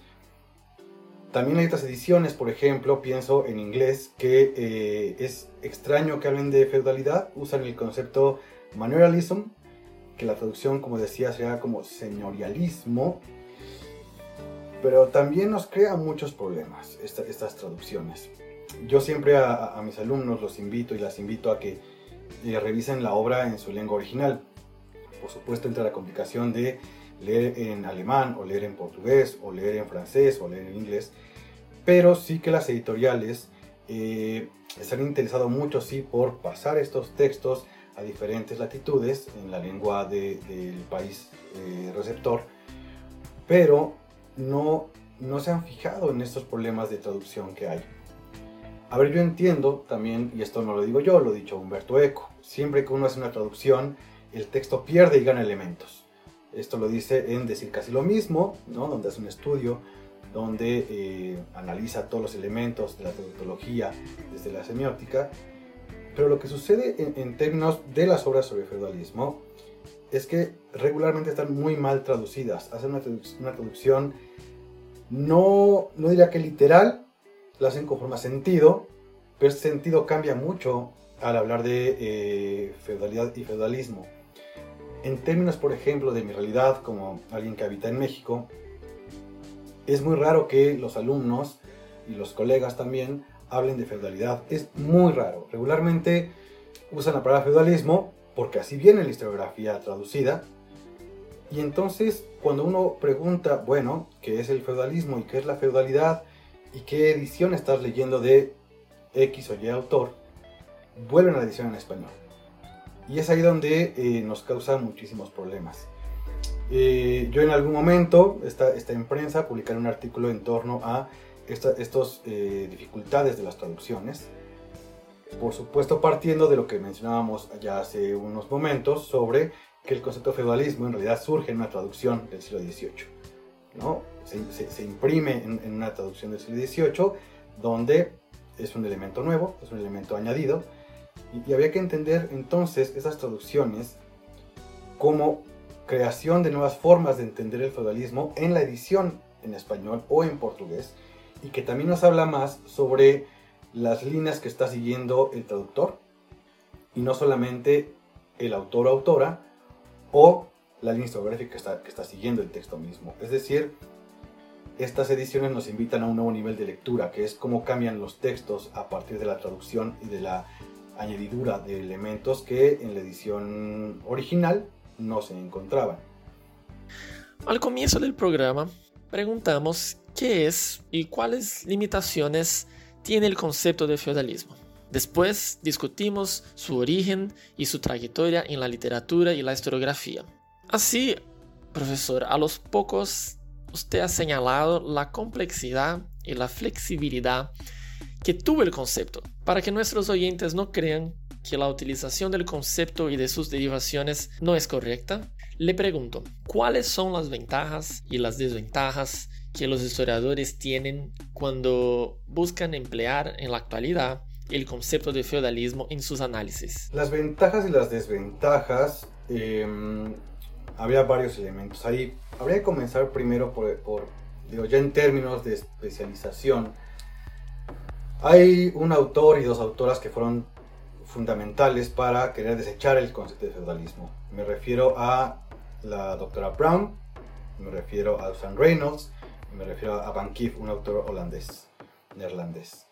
También hay otras ediciones, por ejemplo, pienso en inglés, que eh, es extraño que hablen de feudalidad, usan el concepto manorialism, que la traducción, como decía, sería como señorialismo, pero también nos crea muchos problemas esta, estas traducciones. yo siempre a, a mis alumnos los invito y las invito a que eh, revisen la obra en su lengua original. Por supuesto, entra la complicación de leer en alemán, o leer en portugués, o leer en francés, o leer en inglés, pero sí que las editoriales eh, se han interesado mucho sí por pasar estos textos a diferentes latitudes en la lengua de, del país eh, receptor, pero no, no se han fijado en estos problemas de traducción que hay. A ver, yo entiendo también, y esto no lo digo yo, lo ha dicho Umberto Eco, siempre que uno hace una traducción, el texto pierde y gana elementos. Esto lo dice en Decir casi lo mismo, ¿no? Donde hace un estudio, donde eh, analiza todos los elementos de la tautología desde la semiótica. Pero lo que sucede en, en términos de las obras sobre feudalismo es que regularmente están muy mal traducidas. Hacen una, traduc una traducción, no, no diría que literal, la hacen con forma sentido, pero ese sentido cambia mucho al hablar de eh, feudalidad y feudalismo. En términos, por ejemplo, de mi realidad como alguien que habita en México, es muy raro que los alumnos y los colegas también hablen de feudalidad. Es muy raro. Regularmente usan la palabra feudalismo porque así viene la historiografía traducida. Y entonces, cuando uno pregunta, bueno, ¿qué es el feudalismo y qué es la feudalidad? ¿Y qué edición estás leyendo de X o Y autor? Vuelven a la edición en español. Y es ahí donde eh, nos causa muchísimos problemas. Eh, yo en algún momento, esta, esta prensa, publicaré un artículo en torno a estas eh, dificultades de las traducciones. Por supuesto, partiendo de lo que mencionábamos ya hace unos momentos, sobre que el concepto de feudalismo en realidad surge en una traducción del siglo dieciocho, ¿no? Se, se, se imprime en, en una traducción del siglo dieciocho, donde es un elemento nuevo, es un elemento añadido, y, y había que entender entonces esas traducciones como creación de nuevas formas de entender el feudalismo en la edición en español o en portugués, y que también nos habla más sobre las líneas que está siguiendo el traductor, y no solamente el autor o autora, o la línea historiográfica que está, que está siguiendo el texto mismo. Es decir, estas ediciones nos invitan a un nuevo nivel de lectura, que es cómo cambian los textos a partir de la traducción y de la añadidura de elementos que en la edición original no se encontraban. Al comienzo del programa, preguntamos qué es y cuáles limitaciones tiene el concepto de feudalismo. Después discutimos su origen y su trayectoria en la literatura y la historiografía. Así, profesor, a los pocos usted ha señalado la complejidad y la flexibilidad que tuvo el concepto, para que nuestros oyentes no crean que la utilización del concepto y de sus derivaciones no es correcta. Le pregunto, ¿cuáles son las ventajas y las desventajas que los historiadores tienen cuando buscan emplear en la actualidad el concepto de feudalismo en sus análisis? Las ventajas y las desventajas, eh, habría varios elementos ahí. Habría que comenzar primero por, por, digo, ya en términos de especialización. Hay un autor y dos autoras que fueron fundamentales para querer desechar el concepto de feudalismo. Me refiero a la doctora Brown, me refiero a Susan Reynolds, me refiero a Van Cleef, un autor holandés, neerlandés.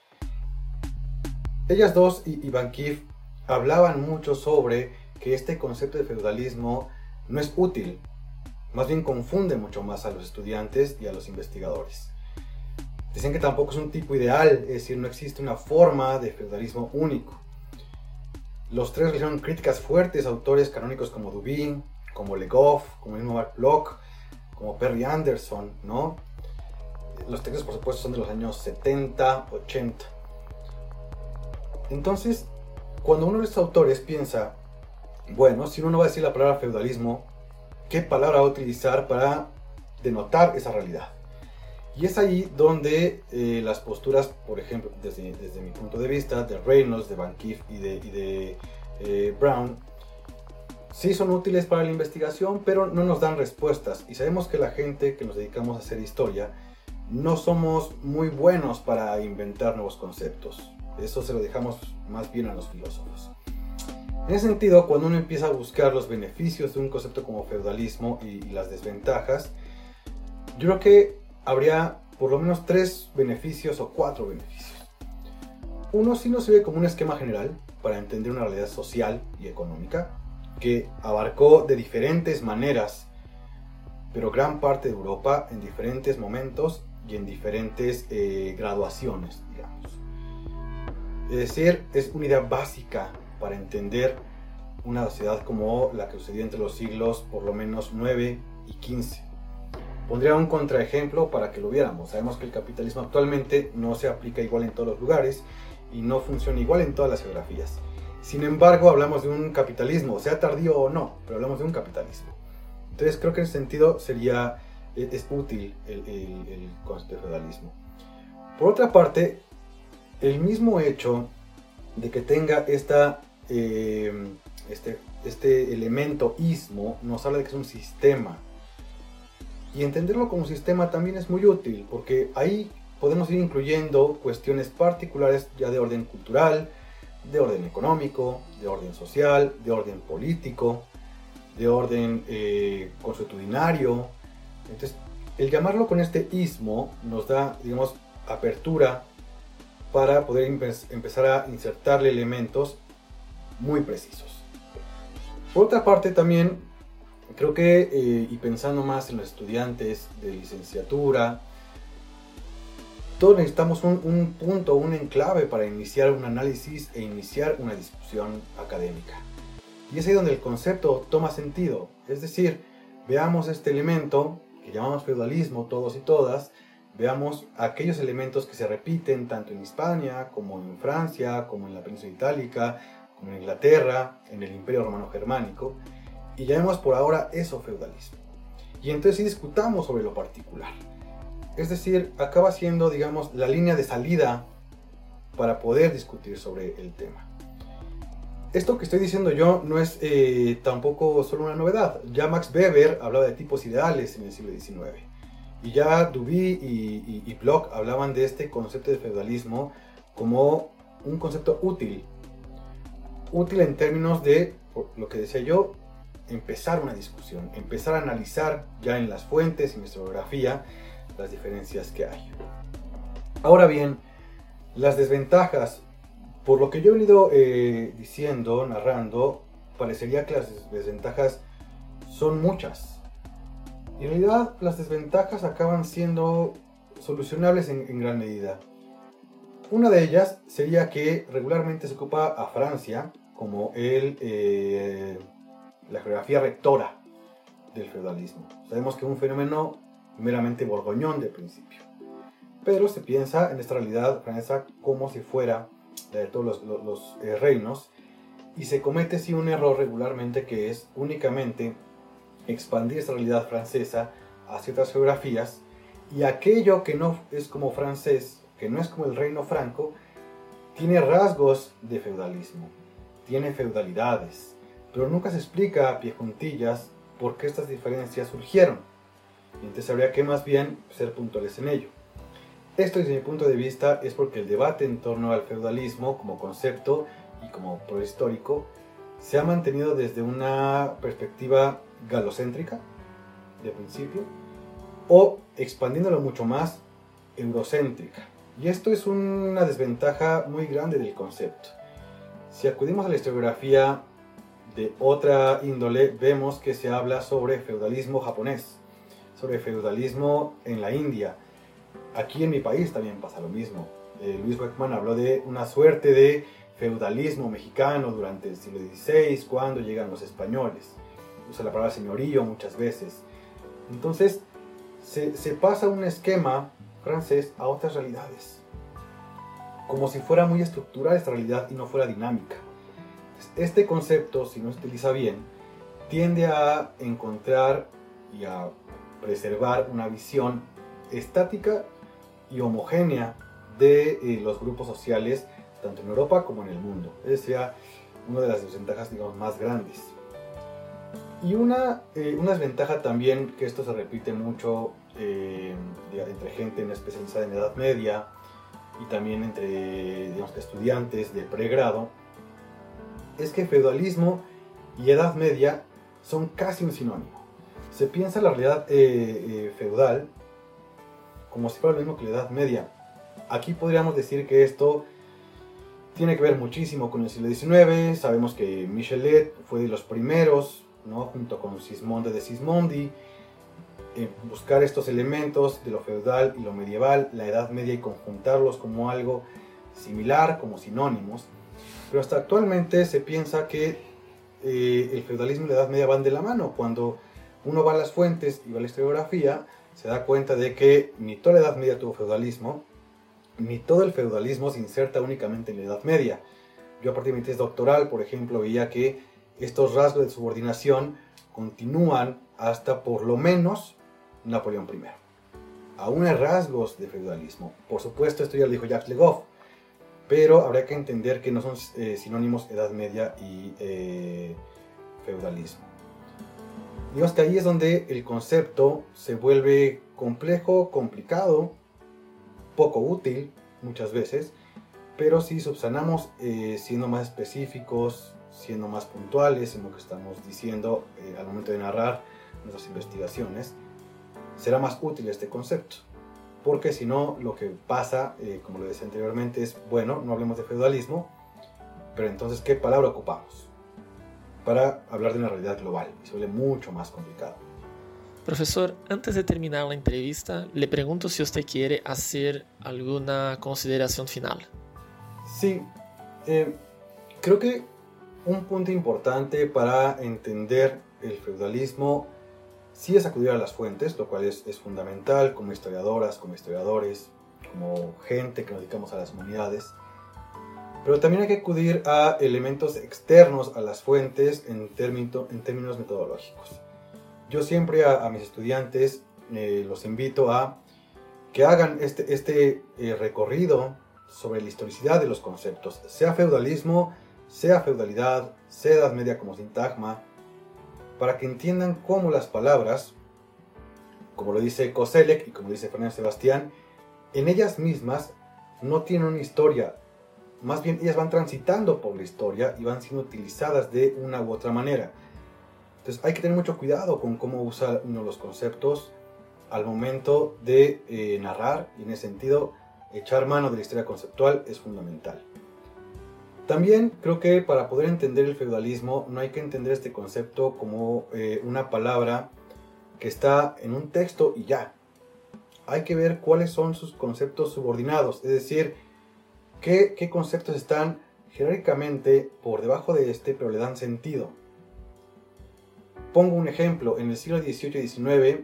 Ellas dos y, y Van Cleef hablaban mucho sobre que este concepto de feudalismo no es útil, más bien confunde mucho más a los estudiantes y a los investigadores. Dicen que tampoco es un tipo ideal, es decir, no existe una forma de feudalismo único. Los tres realizaron críticas fuertes a autores canónicos como Dubin, como Le Goff, como el mismo Mark Bloch, como Perry Anderson, ¿no? Los textos, por supuesto, son de los años setenta, ochenta. Entonces, cuando uno de estos autores piensa, bueno, si uno no va a decir la palabra feudalismo, ¿qué palabra va a utilizar para denotar esa realidad? Y es ahí donde eh, las posturas, por ejemplo, desde, desde mi punto de vista, de Reynolds, de Van Cleef y de, y de eh, Brown, sí son útiles para la investigación, pero no nos dan respuestas. Y sabemos que la gente que nos dedicamos a hacer historia no somos muy buenos para inventar nuevos conceptos. Eso se lo dejamos más bien a los filósofos. En ese sentido, cuando uno empieza a buscar los beneficios de un concepto como feudalismo y, y las desventajas, yo creo que habría por lo menos tres beneficios o cuatro beneficios. Uno sí nos sirve como un esquema general para entender una realidad social y económica que abarcó de diferentes maneras, pero gran parte de Europa en diferentes momentos y en diferentes eh, graduaciones, digamos. Es decir, es una idea básica para entender una sociedad como la que sucedió entre los siglos por lo menos nueve y quince. Pondría un contraejemplo para que lo viéramos. Sabemos que el capitalismo actualmente no se aplica igual en todos los lugares y no funciona igual en todas las geografías. Sin embargo, hablamos de un capitalismo, sea tardío o no, pero hablamos de un capitalismo. Entonces creo que en ese sentido sería, es, es útil el, el, el concepto de feudalismo. Por otra parte, el mismo hecho de que tenga esta, eh, este, este elemento ismo nos habla de que es un sistema. Y entenderlo como sistema también es muy útil, porque ahí podemos ir incluyendo cuestiones particulares ya de orden cultural, de orden económico, de orden social, de orden político, de orden eh, consuetudinario. Entonces, el llamarlo con este ismo nos da, digamos, apertura para poder empezar a insertarle elementos muy precisos. Por otra parte, también creo que, eh, y pensando más en los estudiantes de licenciatura, todos necesitamos un, un punto, un enclave para iniciar un análisis e iniciar una discusión académica. Y es ahí donde el concepto toma sentido. Es decir, veamos este elemento que llamamos feudalismo todos y todas, veamos aquellos elementos que se repiten tanto en Hispania, como en Francia, como en la península itálica, como en Inglaterra, en el Imperio Romano Germánico, y llamemos por ahora eso feudalismo. Y entonces sí discutamos sobre lo particular. Es decir, acaba siendo, digamos, la línea de salida para poder discutir sobre el tema. Esto que estoy diciendo yo no es eh, tampoco solo una novedad. Ya Max Weber hablaba de tipos ideales en el siglo diecinueve. Y ya Duby y, y, y Bloch hablaban de este concepto de feudalismo como un concepto útil. Útil en términos de, por lo que decía yo, empezar una discusión, empezar a analizar ya en las fuentes, en la historiografía, las diferencias que hay. Ahora bien, las desventajas, por lo que yo he venido eh, diciendo, narrando, parecería que las desventajas son muchas. Y en realidad las desventajas acaban siendo solucionables en, en gran medida. Una de ellas sería que regularmente se ocupa a Francia como el, eh, la geografía rectora del feudalismo. Sabemos que es un fenómeno meramente borgoñón de principio, pero se piensa en esta realidad francesa como si fuera la de todos los, los, los eh, reinos, y se comete sí un error regularmente, que es únicamente expandir esta realidad francesa a ciertas geografías, y aquello que no es como francés, que no es como el reino franco, tiene rasgos de feudalismo, tiene feudalidades, pero nunca se explica a pie juntillas por qué estas diferencias surgieron. Y entonces habría que más bien ser puntuales en ello. Esto, desde mi punto de vista, es porque el debate en torno al feudalismo como concepto y como proceso histórico se ha mantenido desde una perspectiva galocéntrica de principio, o expandiéndolo mucho más, eurocéntrica. Y esto es una desventaja muy grande del concepto. Si acudimos a la historiografía de otra índole, vemos que se habla sobre feudalismo japonés, sobre feudalismo en la India. Aquí en mi país también pasa lo mismo. Eh, Luis Beckman habló de una suerte de feudalismo mexicano durante el siglo dieciséis, cuando llegan los españoles. Usa la palabra señorío muchas veces. Entonces, se, se pasa un esquema francés a otras realidades, como si fuera muy estructurada esta realidad y no fuera dinámica. Este concepto, si no se utiliza bien, tiende a encontrar y a preservar una visión estática y homogénea de eh, los grupos sociales, tanto en Europa como en el mundo. Esa sería una de las desventajas, digamos, más grandes. Y una, eh, una desventaja también, que esto se repite mucho eh, entre gente no especializada en Edad Media y también entre, digamos, estudiantes de pregrado, es que feudalismo y Edad Media son casi un sinónimo. Se piensa la realidad eh, eh, feudal como si fuera lo mismo que la Edad Media. Aquí podríamos decir que esto tiene que ver muchísimo con el siglo diecinueve. Sabemos que Michelet fue de los primeros, ¿no?, junto con Sismondi de Sismondi, en buscar estos elementos de lo feudal y lo medieval, la Edad Media, y conjuntarlos como algo similar, como sinónimos. Pero hasta actualmente se piensa que eh, el feudalismo y la Edad Media van de la mano. Cuando uno va a las fuentes y va a la historiografía, se da cuenta de que ni toda la Edad Media tuvo feudalismo, ni todo el feudalismo se inserta únicamente en la Edad Media. Yo, a partir de mi tesis doctoral, por ejemplo, veía que estos rasgos de subordinación continúan hasta por lo menos Napoleón primero. Aún hay rasgos de feudalismo. Por supuesto, esto ya lo dijo Jacques Le Goff, pero habría que entender que no son eh, sinónimos Edad Media y eh, feudalismo. Digamos que ahí es donde el concepto se vuelve complejo, complicado, poco útil muchas veces, pero si subsanamos eh, siendo más específicos, siendo más puntuales en lo que estamos diciendo eh, al momento de narrar nuestras investigaciones, será más útil este concepto. Porque si no, lo que pasa, eh, como lo decía anteriormente, es, bueno, no hablemos de feudalismo, pero entonces, ¿qué palabra ocupamos para hablar de una realidad global? Y se vuelve mucho más complicado. Profesor, antes de terminar la entrevista, le pregunto si usted quiere hacer alguna consideración final. Sí, eh, creo que un punto importante para entender el feudalismo sí es acudir a las fuentes, lo cual es, es fundamental como historiadoras, como historiadores, como gente que nos dedicamos a las humanidades. Pero también hay que acudir a elementos externos a las fuentes en, término, en términos metodológicos. Yo siempre a, a mis estudiantes eh, los invito a que hagan este, este eh, recorrido sobre la historicidad de los conceptos, sea feudalismo, sea feudalidad, sea Edad Media como sintagma, para que entiendan cómo las palabras, como lo dice Koselleck y como dice Fernando Sebastián, en ellas mismas no tienen una historia, más bien ellas van transitando por la historia y van siendo utilizadas de una u otra manera. Entonces hay que tener mucho cuidado con cómo usa uno los conceptos al momento de eh, narrar, y en ese sentido echar mano de la historia conceptual es fundamental. También creo que para poder entender el feudalismo no hay que entender este concepto como eh, una palabra que está en un texto y ya. Hay que ver cuáles son sus conceptos subordinados, es decir, qué, qué conceptos están jerárquicamente por debajo de este pero le dan sentido. Pongo un ejemplo, en el siglo dieciocho y diecinueve,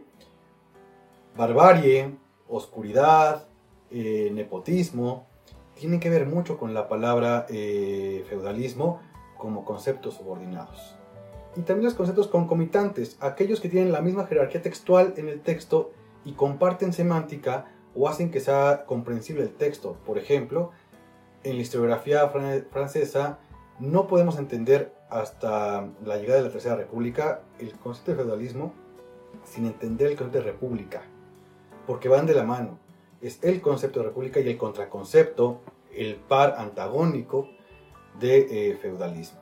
barbarie, oscuridad, eh, nepotismo, tienen que ver mucho con la palabra eh, feudalismo como conceptos subordinados. Y también los conceptos concomitantes, aquellos que tienen la misma jerarquía textual en el texto y comparten semántica o hacen que sea comprensible el texto. Por ejemplo, en la historiografía fran- francesa no podemos entender hasta la llegada de la Tercera República el concepto de feudalismo sin entender el concepto de república, porque van de la mano. Es el concepto de república y el contraconcepto, el par antagónico de eh, feudalismo.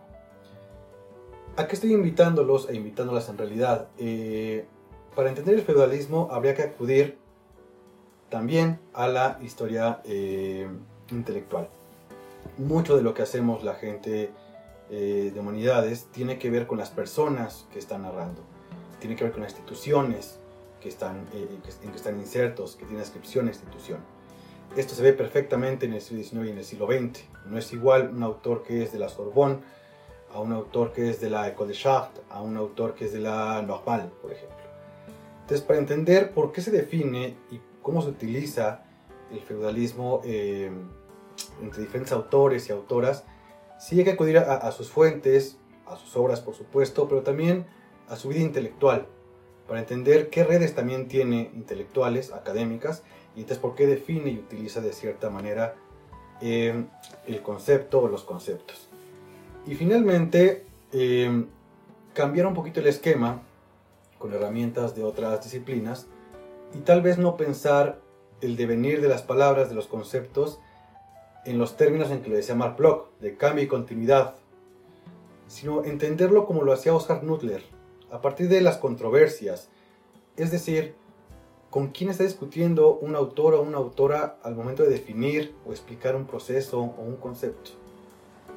¿A qué estoy invitándolos e invitándolas en realidad? Eh, para entender el feudalismo habría que acudir también a la historia eh, intelectual. Mucho de lo que hacemos la gente eh, de humanidades tiene que ver con las personas que están narrando, tiene que ver con las instituciones que están, eh, en que están insertos, que tienen inscripción a institución. Esto se ve perfectamente en el siglo diecinueve y en el siglo veinte. No es igual un autor que es de la Sorbonne a un autor que es de la École des Chartes, a un autor que es de la Normale, por ejemplo. Entonces, para entender por qué se define y cómo se utiliza el feudalismo eh, entre diferentes autores y autoras, sí hay que acudir a, a sus fuentes, a sus obras, por supuesto, pero también a su vida intelectual, para entender qué redes también tiene intelectuales, académicas, y entonces por qué define y utiliza de cierta manera eh, el concepto o los conceptos. Y finalmente, eh, cambiar un poquito el esquema con herramientas de otras disciplinas y tal vez no pensar el devenir de las palabras, de los conceptos, en los términos en que lo decía Marc Bloch, de cambio y continuidad, sino entenderlo como lo hacía Oscar Nudler, a partir de las controversias, es decir, con quién está discutiendo un autor o una autora al momento de definir o explicar un proceso o un concepto.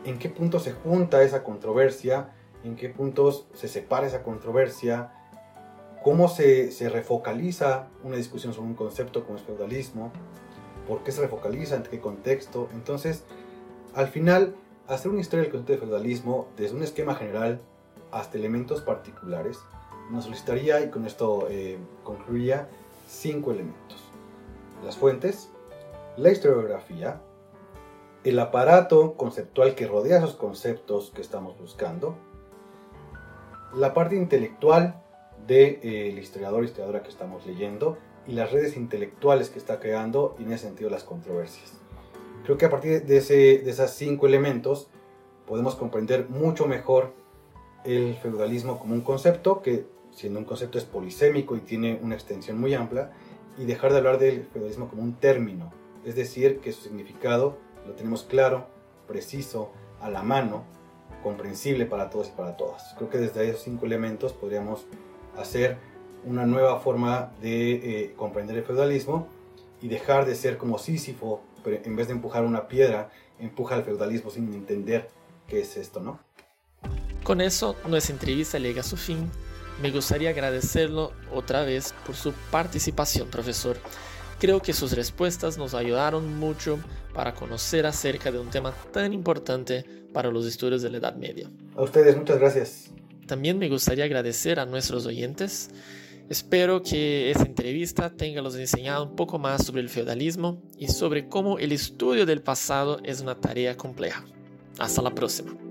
en qué punto se junta esa controversia, en qué puntos se separa esa controversia, cómo se, se refocaliza una discusión sobre un concepto como es feudalismo, por qué se refocaliza, en qué contexto. Entonces, al final, hacer una historia del concepto de feudalismo desde un esquema general hasta elementos particulares nos solicitaría, y con esto eh, concluiría, cinco elementos: las fuentes, la historiografía, el aparato conceptual que rodea esos conceptos que estamos buscando, la parte intelectual del de, eh, historiador o historiadora que estamos leyendo, y las redes intelectuales que está creando, y en ese sentido las controversias. Creo que a partir de, ese, de esos cinco elementos podemos comprender mucho mejor el feudalismo como un concepto que, siendo un concepto, es polisémico y tiene una extensión muy amplia, y dejar de hablar del feudalismo como un término, es decir, que su significado lo tenemos claro, preciso, a la mano, comprensible para todos y para todas. Creo que desde esos cinco elementos podríamos hacer una nueva forma de eh, comprender el feudalismo y dejar de ser como Sísifo, pero en vez de empujar una piedra, empuja al feudalismo sin entender qué es esto, ¿no? Con eso, nuestra entrevista llega a su fin. Me gustaría agradecerlo otra vez por su participación, profesor. Creo que sus respuestas nos ayudaron mucho para conocer acerca de un tema tan importante para los estudios de la Edad Media. A ustedes, muchas gracias. También me gustaría agradecer a nuestros oyentes. Espero que esta entrevista tenga los enseñado un poco más sobre el feudalismo y sobre cómo el estudio del pasado es una tarea compleja. Hasta la próxima.